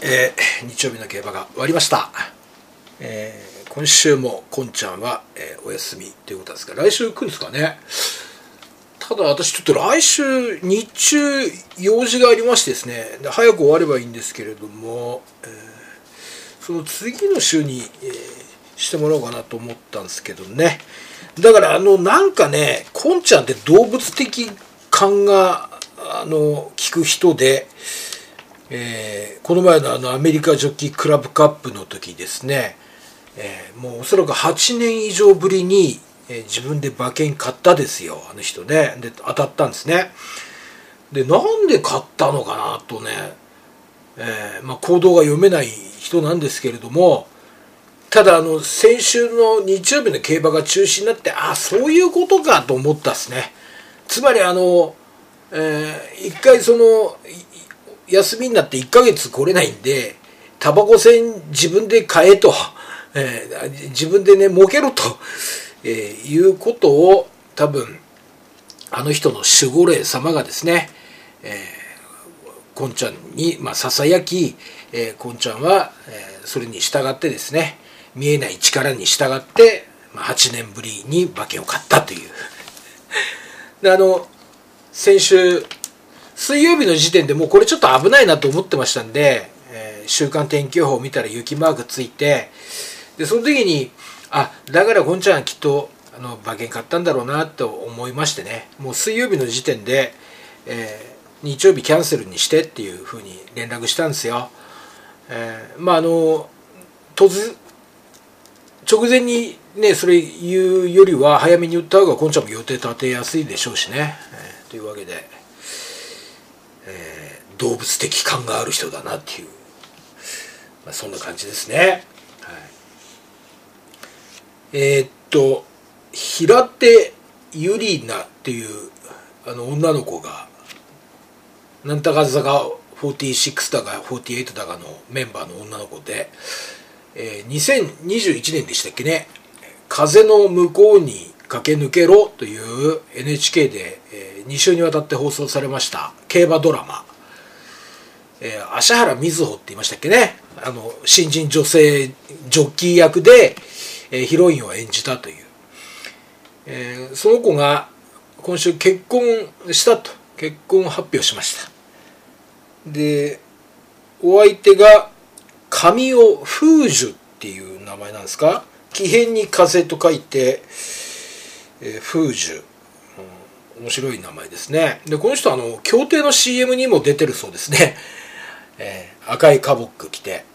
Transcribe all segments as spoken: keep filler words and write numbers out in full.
えー、日曜日の競馬が終わりました、えー、今週もこんちゃんは、えー、お休みということですが、来週来るんですかね。ただ私ちょっと来週日中用事がありましてですね、で早く終わればいいんですけれども、えー、その次の週に、えー、してもらおうかなと思ったんですけどね。だからあのなんかね、こんちゃんって動物的感があの聞く人で、えー、この前のあのアメリカジョッキークラブカップの時ですね、えー、もうおそらくはちねん以上ぶりに、えー、自分で馬券買ったですよ、あの人ね。で当たったんですね。でなんで買ったのかなとね、えーまあ、行動が読めない人なんですけれども、ただあの先週の日曜日の競馬が中止になって、ああそういうことかと思ったですね。つまりあの、えー、一回その休みになっていっかげつ来れないんで、タバコ銭自分で買えと、えー、自分でね儲けろと、えー、いうことを多分あの人の守護霊様がですね、えー、こんちゃんにまあささやき、えー、こんちゃんは、えー、それに従ってですね、見えない力に従って、まあ、はちねんぶりに馬券を買ったというで、あの先週水曜日の時点でもうこれちょっと危ないなと思ってましたんで、えー、週間天気予報を見たら雪マークついて、でその時にあだからこんちゃんきっとあの馬券買ったんだろうなと思いましてね、もう水曜日の時点で、えー、日曜日キャンセルにしてっていうふうに連絡したんですよ。えー、まああの突直前にねそれ言うよりは早めに言った方がこんちゃんも予定立てやすいでしょうしね、えー、というわけで、えー、動物的感がある人だなっていう、まあ、そんな感じですね、はい、えー、っと平手ゆりなっていうあの女の子がなんたか坂よんじゅうろくだかよんじゅうはちだかのメンバーの女の子で、えー、にせんにじゅういちねんでしたっけね、風の向こうに駆け抜けろという エヌエイチケー で、えー、に週にわたって放送されました競馬ドラマ、えー、芦原瑞穂って言いましたっけね、あの新人女性ジョッキー役で、えー、ヒロインを演じたという、えー、その子が今週結婚したと結婚発表しました。でお相手が神尾風樹っていう名前なんですか。木偏に風と書いて、えー、風樹、うん、面白い名前ですね。でこの人はあの競艇の シーエム にも出てるそうですね、えー、赤いカボック着て、はい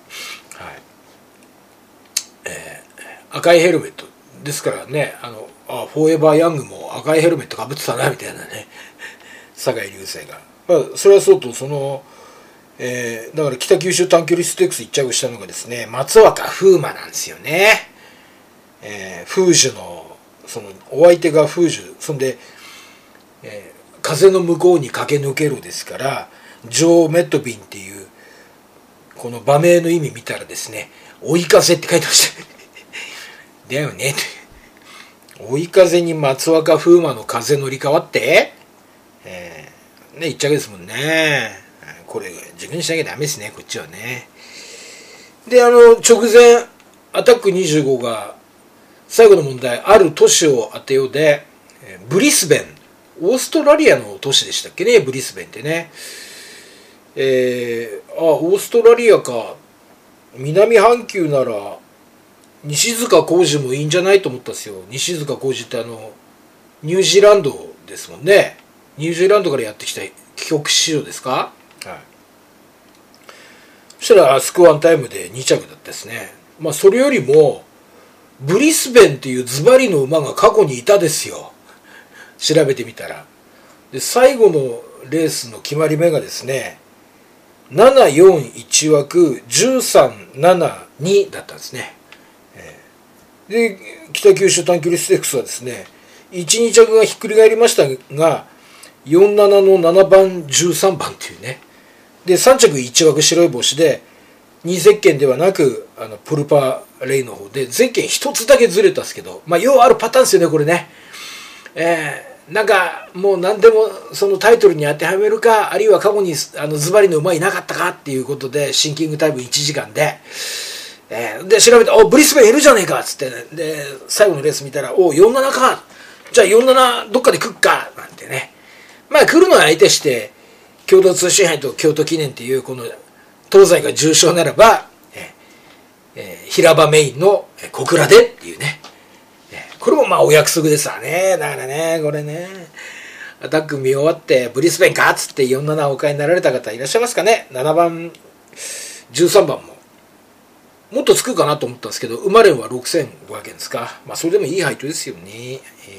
えー、赤いヘルメットですからね、あのあフォーエバーヤングも赤いヘルメットかぶってたなみたいなね、酒井流星が、まあ、それはそうとそのえー、だから北九州短距離ステークス一着したのがですね松若風磨なんですよね。えー、風樹のそのお相手が風樹、そんで、えー、風の向こうに駆け抜けるですからジョー・メットビンっていうこの馬名の意味見たらですね追い風って書いてましただよね追い風に松若風磨の風乗り換わって、えー、ね一着ですもんね。これ自分にしなきゃダメですね、こっちはね。であの直前アタックにじゅうごが最後の問題ある都市を当てようで、ブリスベン、オーストラリアの都市でしたっけね、ブリスベンってね。えー、あオーストラリアか、南半球なら西塚浩二もいいんじゃないと思ったんですよ。西塚浩二ってあのニュージーランドですもんね。ニュージーランドからやってきた帰国子女ですか。はい、そしたらスクワンタイムでに着だったですね。まあそれよりもブリスベンっていうズバリの馬が過去にいたですよ、調べてみたら。で最後のレースの決まり目がですねななよんいち枠じゅうさんななにだったんですね。で北九州短距離ステークスはですねいちに着がひっくり返りましたがよんななのななばんじゅうさんばんっていうね。でさん着いち枠白い帽子でにゼッケンではなくあのプルパレイの方でゼッケンひとつだけずれたんですけど、まあようあるパターンですよねこれね。えなんかもう何でもそのタイトルに当てはめるか、あるいは過去にあのズバリの馬いなかったかっていうことでシンキングタイムいちじかんで、えー、で調べて、おブリスベンいるじゃねえかっつって、ね、で最後のレース見たら、およんじゅうななか、じゃあよんじゅうななどっかで来っかなんてね、まあ来るのは相手して共同通信杯と京都記念っていうこの東西が重賞ならば、えーえー、平場メインの小倉でっていうね、これもまあお約束ですわね。だからね、これね、アタック見終わってブリスベンかっつってよんじゅうななお買いになられた方いらっしゃいますかね。ななばんじゅうさんばんももっとつくかなと思ったんですけど、馬連はろくせんごひゃくえんですか。まあそれでもいい配当ですよね。え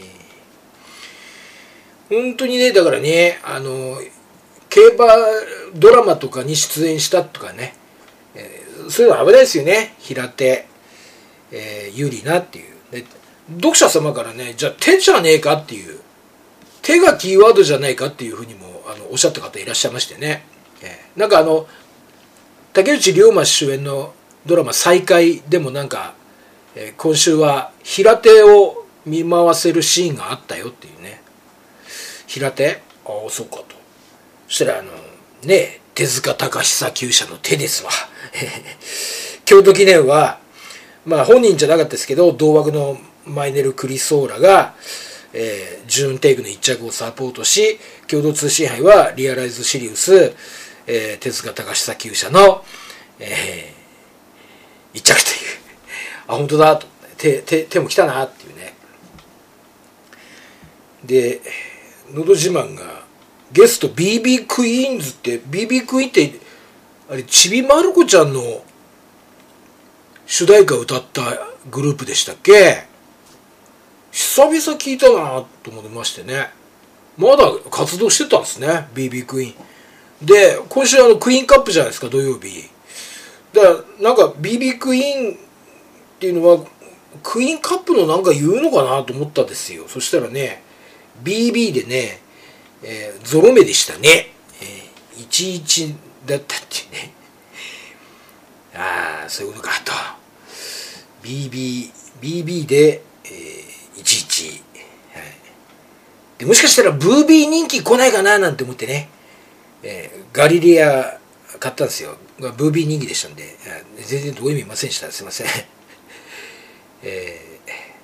ー、本当にね、だからね、あの競馬ドラマとかに出演したとかね、えー、そういうのは危ないですよね。平手、えー、有利なっていう、ね、読者様からね、じゃあ手じゃねえかっていう、手がキーワードじゃないかっていうふうにもあのおっしゃった方いらっしゃいましてね、えー、なんかあの竹内涼真主演のドラマ再会でもなんか、えー、今週は平手を見回せるシーンがあったよっていうね。平手、ああそうかと。そしたらあのね、手塚隆久厩舎の手ですわ。京都記念はまあ本人じゃなかったですけど、同枠のマイネル・クリソーラが、えー、ジューンテイクのいっ着をサポートし、共同通信杯はリアライズ・シリウス、えー、手塚隆久厩舎の、えー一着という、あ本当だと、手手手も来たなっていうね。でのど自慢がゲスト ビービー クイーンズって、 ビービー クイーンってあれちびまる子ちゃんの主題歌を歌ったグループでしたっけ。久々聞いたなと思いましてね。まだ活動してたんですね ビービー クイーンで。今週あのクイーンカップじゃないですか、土曜日だから。なんか ビービー クイーンっていうのはクイーンカップのなんか言うのかなと思ったんですよ。そしたらね ビービー でね、えー、ゾロ目でしたね、えー、いちいちだったっていうね。ああそういうことかと。 ビービー ビービー で、えー、いちいち、はい、でもしかしたらブービー人気来ないかななんて思ってね、えー、ガリレア買ったんですよ。ブービー人気でしたんで、全然どういう意味いませんでした。すいません。え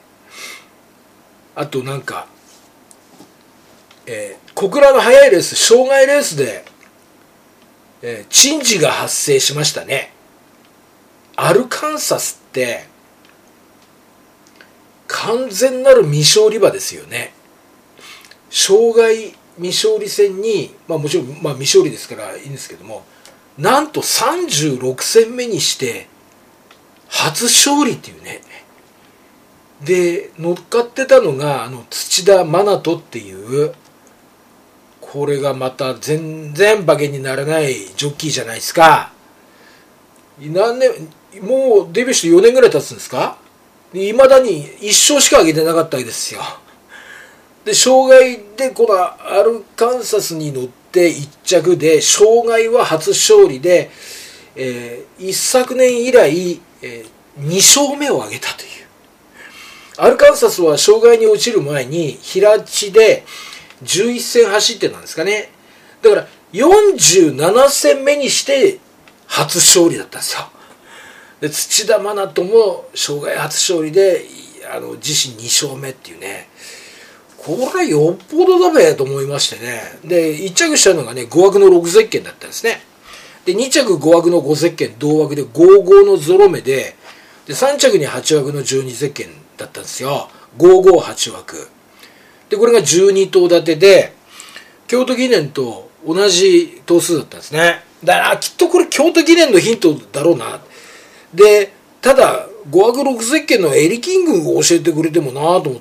ー、あとなんか、えー、小倉の速いレース、障害レースで、えー、珍事が発生しましたね。アルカンサスって完全なる未勝利馬ですよね。障害未勝利戦に、まあもちろん、まあ、未勝利ですからいいんですけども、なんとさんじゅうろく戦目にして初勝利っていうね。で乗っかってたのがあの土田真人っていう、これがまた全然馬券にならないジョッキーじゃないですか。何年もうデビューしてよねんぐらい経つんですか。いまだにいっ勝しか上げてなかったわけですよ。で障害でこのアルカンサスに乗っていっ着で、障害は初勝利で、えー、一昨年以来、えー、に勝目を挙げたという。アルカンサスは障害に落ちる前に平地でじゅういち戦走ってたんですかね。だからよんじゅうなな戦目にして初勝利だったんですよ。で土田真人も障害初勝利であの自身に勝目っていうね。これはよっぽどだべと思いましてね。でいっ着したのがねご枠のろくゼッケンだったんですね。でに着ご枠のごゼッケン同枠でごじゅうごのゾロ目で、でさん着にはち枠のじゅうにゼッケンだったんですよ。ごじゅうご、はち枠で、これがじゅうに頭立てで京都記念と同じ頭数だったんですね。だからきっとこれ京都記念のヒントだろうな。でただご枠ろくゼッケンのエリキングを教えてくれてもなと思って、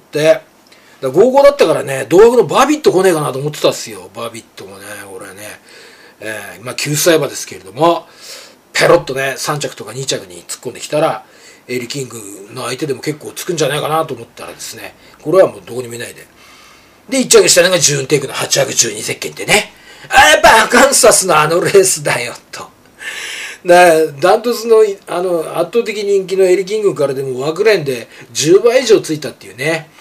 だごじゅうごだったからね、同枠のバービット来ねえかなと思ってたんですよ。バービットもね、俺はね、えー、まあきゅうさい馬ですけれども、ペロッとねさん着とかに着に突っ込んできたらエリキングの相手でも結構つくんじゃないかなと思ったらですね、これはもうどこにもいないで、でいっ着したのがジューンテイクのはち枠じゅうにゼッケンってね、あやっぱアカンサスのあのレースだよと。だダントツのあの圧倒的人気のエリキングからでも枠連でじゅうばい以上ついたっていうね。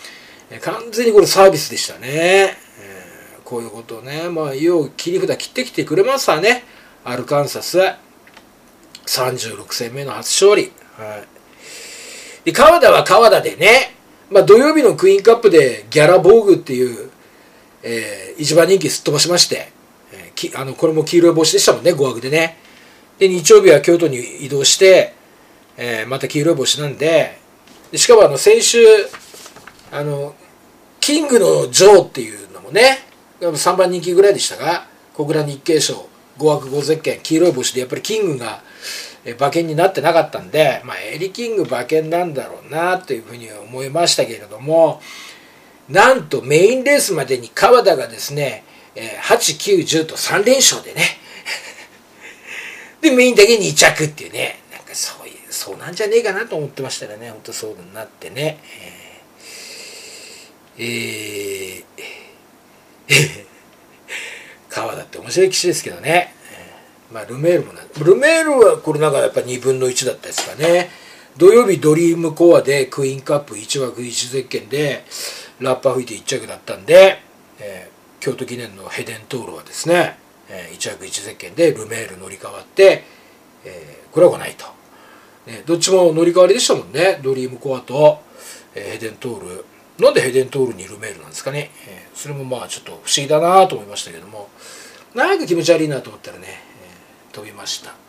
完全にこれサービスでしたね。えー、こういうことをね、まあ、よう切り札切ってきてくれますわね。アルカンサス。さんじゅうろく戦目の初勝利。はい。で、川田は川田でね、まあ、土曜日のクイーンカップでギャラボーグっていう、えー、一番人気すっ飛ばしまして、えー、きあのこれも黄色い帽子でしたもんね、ご枠でね。で、日曜日は京都に移動して、えー、また黄色い帽子なんで、でしかもあの先週、あの、キングのジョーっていうのもね、さんばん人気ぐらいでしたが、小倉日経賞、ご枠ごゼッケン、黄色い帽子でやっぱりキングが馬券になってなかったんで、まあ、エリキング馬券なんだろうなというふうに思いましたけれども、なんとメインレースまでに川田がですね、はち、きゅう、じゅうとさん連勝でね、で、メインだけに着っていうね、なんかそういう、そうなんじゃねえかなと思ってましたらね、本当そうなってね、えー、えー、川田って面白い騎手ですけどね、まあ、ルメールもなルメールはこれなんかやっぱにぶんのいちだったですかね。土曜日ドリームコアでクイーンカップいち枠いちゼッケンでラッパー吹いていっ着だったんで、えー、京都記念のヘデントールはですね、えー、いち枠いちゼッケンでルメール乗り換わって、えー、これは来ないと、ね、どっちも乗り換わりでしたもんね。ドリームコアと、えー、ヘデントール。なんでヘデントールにルメールなんですかね、えー、それもまあちょっと不思議だなと思いましたけども、なんか気持ち悪いなと思ったらね、飛びました。はい、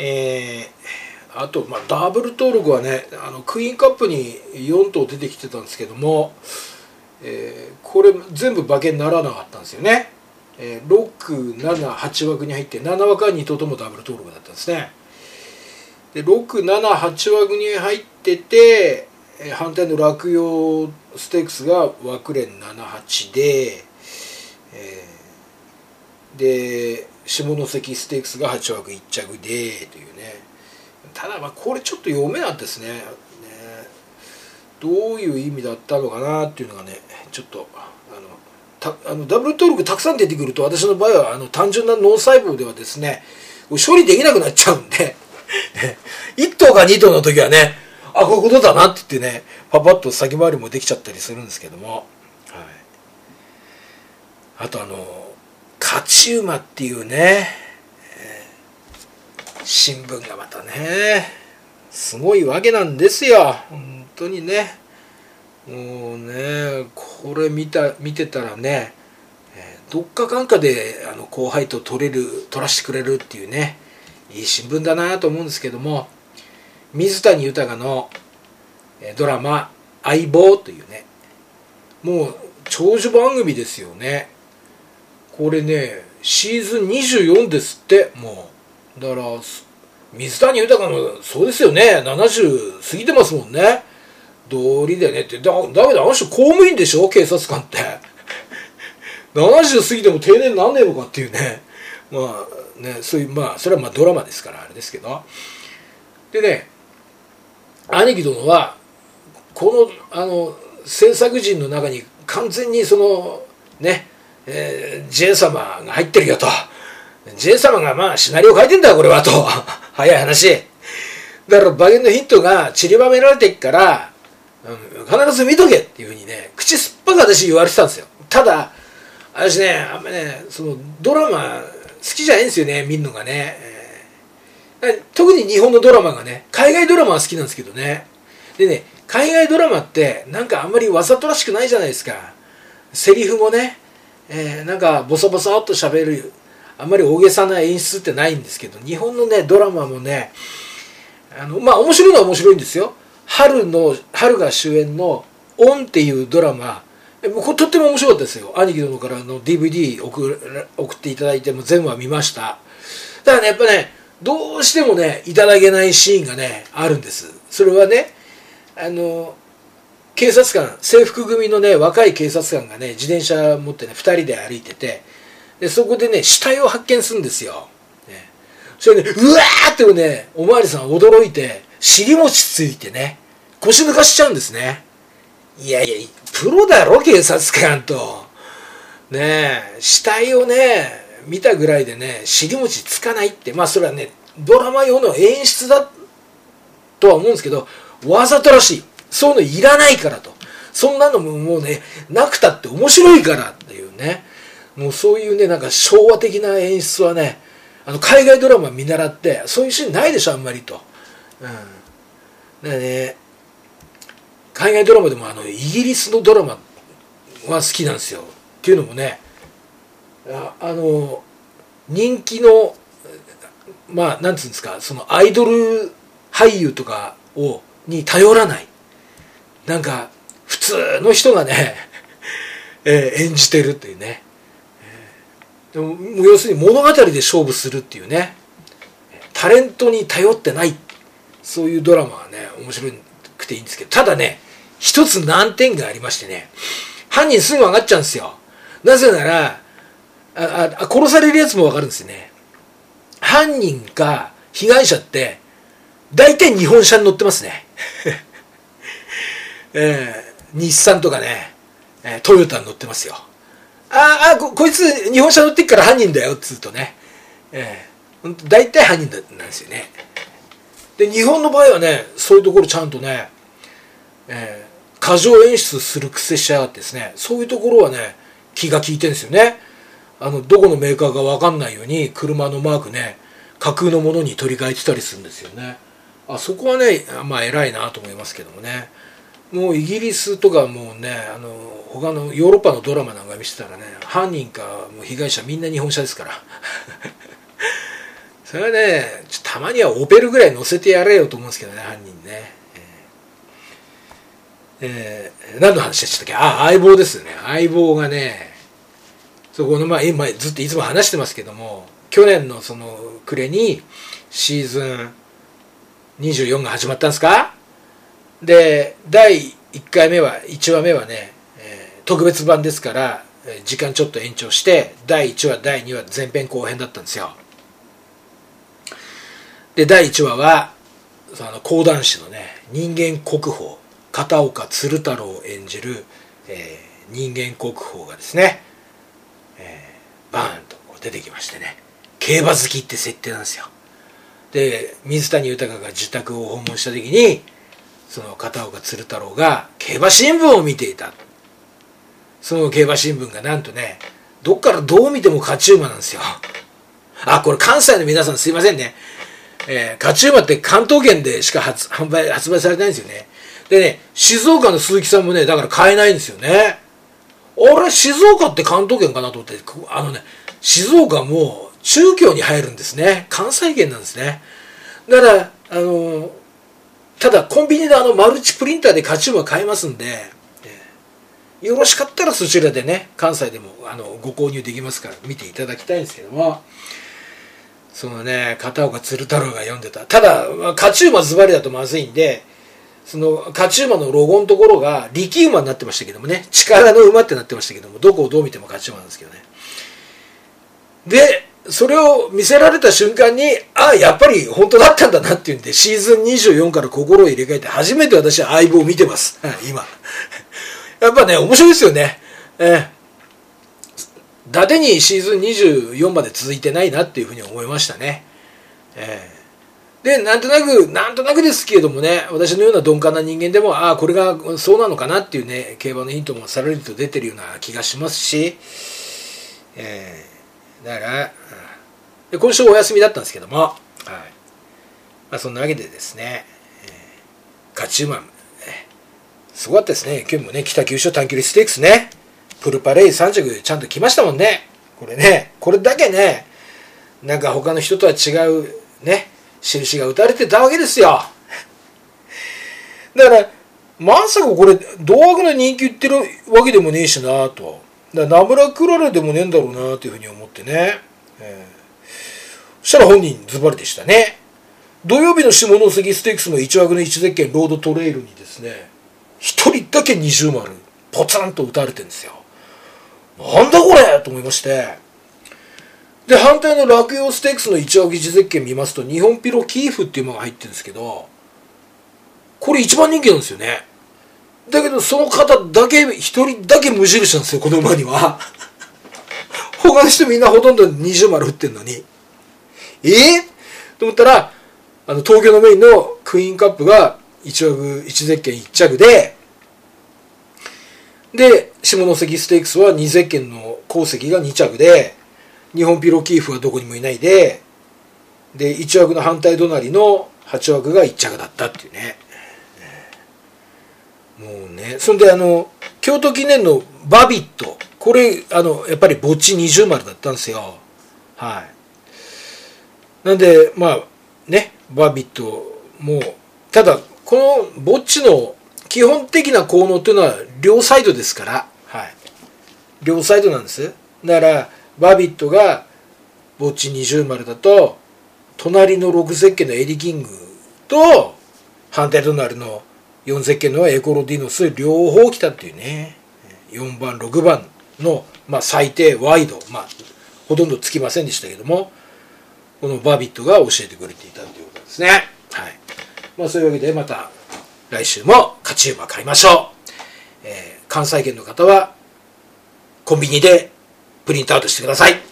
えー、あと、まあ、ダブル登録はね、あのクイーンカップによん頭出てきてたんですけども、えー、これ全部馬券にならなかったんですよね。えー、ろく、なな、はち枠に入ってなな枠はに頭ともダブル登録だったんですね。でろく、なな、はち枠に入ってて、えー、反対の落葉ステークスが枠連なな、はちで、えーで下関ステークスがはち枠いっ着でというね。ただまあこれちょっと読めなんですね。ね、どういう意味だったのかなっていうのがね、ちょっとあのたあのダブル登録たくさん出てくると、私の場合はあの単純な脳細胞ではですね処理できなくなっちゃうんでいっ頭かに頭の時はね、あこういうことだなって言ってね、パパッと先回りもできちゃったりするんですけども、はい、あとあの勝ち馬っていうね、えー、新聞がまたねすごいわけなんですよ。本当にね、もうねこれ見た見てたらね、えー、どっかかんかであの後輩と取れる取らせてくれるっていうね、いい新聞だなと思うんですけども、水谷豊のドラマ「相棒」というね、もう長寿番組ですよね。これねシーズンにじゅうよんですって。もうだから水谷豊もそうですよね、ななじゅう過ぎてますもんね。道理でねって だ, だけどあの人公務員でしょ、警察官ってななじゅう過ぎても定年なんねえのかっていうね、まあねそういう、まあそれはまあドラマですからあれですけど、でね兄貴殿はこのあの制作陣の中に完全にそのねえー、ジェイ 様が入ってるよと。ジェイ 様がまあシナリオ書いてんだよこれはと早い話だから馬券のヒットが散りばめられていくから、うん、必ず見とけっていうふうにね口酸っぱく私言われてたんですよ。ただ私ねあんまりねそのドラマ好きじゃないんですよね、見るのがね、えー、特に日本のドラマがね、海外ドラマは好きなんですけどね。でね海外ドラマってなんかあんまりわざとらしくないじゃないですか。セリフもねえー、なんかボソボソっと喋る、あんまり大げさな演出ってないんですけど、日本のねドラマもねあのまあ面白いのは面白いんですよ。春の春が主演の「オン」っていうドラマ、もうこれとっても面白かったですよ。兄貴殿からの ディーブイディー 送, 送っていただいても全部は見ました。ただねやっぱねどうしてもねいただけないシーンがねあるんです。それはねあの警察官、制服組のね若い警察官がね自転車持ってねふたりで歩いてて、でそこでね死体を発見するんですよ、ね、それねうわーってねおまわりさん驚いて尻餅ついてね腰抜かしちゃうんですね。いやいやプロだろ警察官とねえ、死体をね見たぐらいでね尻餅つかないって、まあそれはねドラマ用の演出だとは思うんですけど、わざとらしいそういうのいらないからと。そんなのももうね、なくたって面白いからっていうね。もうそういうね、なんか昭和的な演出はね、あの海外ドラマ見習って、そういうシーンないでしょ、あんまりと。うん。だからね、海外ドラマでもあの、イギリスのドラマは好きなんですよ。っていうのもね、あ, あの、人気の、まあ、なんつうんですか、そのアイドル俳優とかを、に頼らない。なんか、普通の人がね、えー、演じてるっていうね。でも要するに物語で勝負するっていうね。タレントに頼ってない。そういうドラマはね、面白くていいんですけど、ただね、一つ難点がありましてね、犯人すぐ分かっちゃうんですよ。なぜなら、ああ殺されるやつも分かるんですよね。犯人か被害者って、大体日本車に乗ってますね。えー、日産とかね、えー、トヨタに乗ってますよ。ああ こ, こいつ日本車乗ってっから犯人だよっつうとね、えー、大体犯人だなんですよね。で日本の場合はね、そういうところちゃんとね、えー、過剰演出する癖しやがってですね、そういうところはね気が利いてるんですよね。あのどこのメーカーか分かんないように車のマークね、架空のものに取り替えてたりするんですよね。あそこはね、まあ偉いなと思いますけどもね。もうイギリスとかもうね、あの他のヨーロッパのドラマなんか見せたらね、犯人かもう被害者みんな日本車ですからそれはね、たまにはオペルぐらい乗せてやれよと思うんですけどね、犯人ね。えーえー、何の話でしたっけ。あ、相棒ですよね。相棒がね、そこのまあ今ずっといつも話してますけども、去年のその暮れにシーズンにじゅうよんが始まったんですか。でだいいっかいめはいちわめはね、えー、特別版ですから時間ちょっと延長してだいいちわだいにわ前編後編だったんですよ。でだいいちわはその講談師のね、人間国宝片岡鶴太郎を演じる、えー、人間国宝がですね、えー、バーンと出てきましてね、競馬好きって設定なんですよ。で水谷豊が自宅を訪問した時に、その片岡鶴太郎が競馬新聞を見ていた。その競馬新聞がなんとね、どっからどう見ても勝ち馬なんですよ。あ、これ関西の皆さんすいませんね。えー、勝ち馬って関東圏でしか 発, 販売発売されないんですよね。でね、静岡の鈴木さんもね、だから買えないんですよね。俺静岡って関東圏かなと思って、あのね、静岡も中京に入るんですね。関西圏なんですね。だからあのーただコンビニであのマルチプリンターで勝ち馬買えますんで、えー、よろしかったらそちらでね、関西でもあのご購入できますから見ていただきたいんですけども、そのね、片岡鶴太郎が読んでた。ただ勝ち馬ズバリだとまずいんで、その勝ち馬のロゴのところが力馬になってましたけどもね、力の馬ってなってましたけども、どこをどう見ても勝ち馬なんですけどね。でそれを見せられた瞬間に、ああやっぱり本当だったんだなっていうんで、シーズンにじゅうよんから心を入れ替えて初めて私は相棒を見てます、今やっぱね面白いですよね。えー、伊達にシーズンにじゅうよんまで続いてないなっていうふうに思いましたね。えー、でなんとなくなんとなくですけれどもね、私のような鈍感な人間でも、ああこれがそうなのかなっていうね、競馬のヒントもさらりと出てるような気がしますし、えーだからで今週お休みだったんですけども、はい、まあ、そんなわけでですね、えー、勝ち馬、えー、すごかったですね。今日もね、北九州短距離ステークスね、プルパレイさん着ちゃんと来ましたもんね。これね、これだけね、なんか他の人とは違うね、印が打たれてたわけですよ。だからまさかこれ同枠の人気言ってるわけでもねえしなと。だから名村クラレでもねえんだろうなというふうに思ってね、えー、そしたら本人ズバリでしたね。土曜日の下関ステークスのいち枠のいちゼッケンロードトレイルにですね、一人だけ二重丸ポツンと打たれてるんですよ。なんだこれと思いまして、で反対の落葉ステークスのいち枠いちゼッケン見ますと、日本ピロキーフっていう馬が入ってるんですけど、これ一番人気なんですよね。だけどその方だけ一人だけ無印なんですよ、この馬には。他の人みんなほとんど二重丸打ってんのに、えー、と思ったら、あの東京のメインのクイーンカップがいち枠いちゼッケンいっ着で、で下関ステークスはにゼッケンの鉱石がに着で、日本ピロキーフはどこにもいないで、でいち枠の反対隣のはち枠がいっ着だったっていうね。もうね、そんであの京都記念のバビット、これあのやっぱりぼっち二重丸だったんですよ。はい。なんでまあね、バビットもただこのぼっちの基本的な効能っていうのは両サイドですから、はい、両サイドなんです。だからバビットがぼっち二重丸だと、隣のろくゼッケンのエリキングと反対隣のよんゼッケンのエコロディノス両方来たっていうね。よんばんろくばんの、まあ、最低ワイド、まあ、ほとんどつきませんでしたけども、このバビットが教えてくれていたということですね。はい。まあ、そういうわけでまた来週も勝ち馬買いましょう。えー、関西圏の方はコンビニでプリントアウトしてください。